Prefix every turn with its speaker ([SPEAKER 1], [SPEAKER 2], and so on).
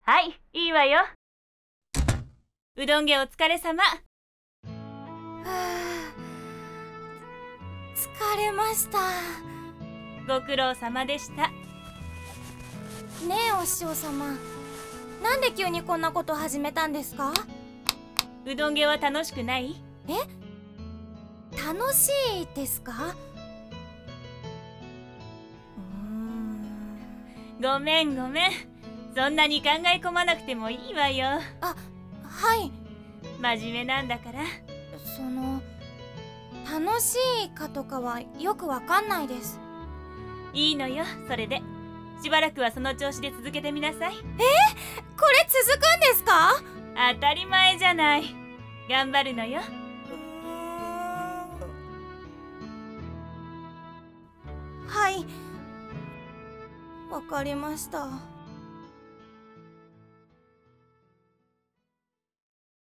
[SPEAKER 1] はい、いいわよ。うどん家お疲れ様。
[SPEAKER 2] はあ、疲れました。
[SPEAKER 1] ご苦労様でした。
[SPEAKER 2] ねえお師匠様、なんで急にこんなこと始めたんですか？
[SPEAKER 1] うどん家は楽しくない？
[SPEAKER 2] 楽しいですか？
[SPEAKER 1] ごめん。そんなに考え込まなくてもいいわよ。
[SPEAKER 2] はい。
[SPEAKER 1] 真面目なんだから。
[SPEAKER 2] 楽しいかとかはよくわかんないです。
[SPEAKER 1] いいのよ、それで。しばらくはその調子で続けてみなさい。
[SPEAKER 2] これ続くんですか？
[SPEAKER 1] 当たり前じゃない。頑張るのよ。
[SPEAKER 2] はい、わかりました。